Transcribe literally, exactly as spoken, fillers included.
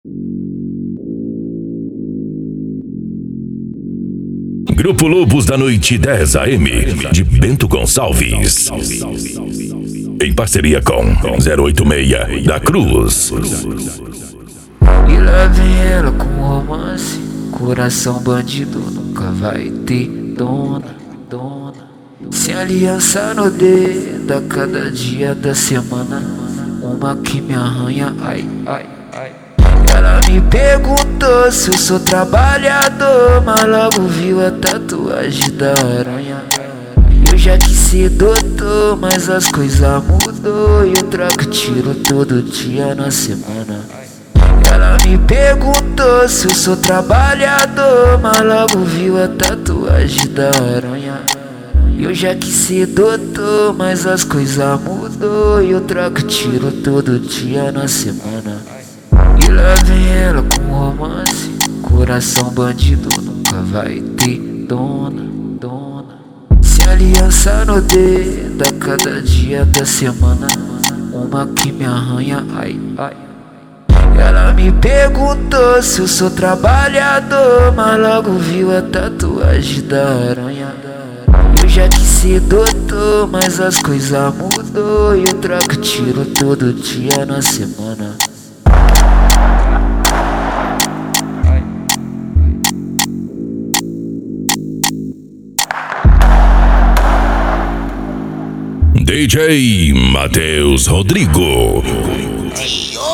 Grupo Lobos da Noite dez A M, de Bento Gonçalves, em parceria com zero oito seis da Cruz. E lá vem ela com romance, coração bandido nunca vai ter dona, dona. Sem aliança no dedo, a cada dia da semana, uma que me arranha, ai, ai, ai. Ela me perguntou se eu sou trabalhador, mas logo viu a tatuagem da aranha. Eu já quis ser doutor, mas as coisas mudou, e eu troco tiro todo dia na semana. Ela me perguntou se eu sou trabalhador, mas logo viu a tatuagem da aranha. Eu já quis ser doutor, mas as coisas mudou, e eu troco tiro todo dia na semana. E lá vem ela com romance, coração bandido nunca vai ter dona, dona. Sem aliança no dedo, a cada dia da semana, uma que me arranha, ai, ai. Ela me perguntou se eu sou trabalhador, mas logo viu a tatuagem da aranha. Eu já quis ser doutor, mas as coisas mudou, e eu troco tiro todo dia na semana. D J Matheus Rodrigo.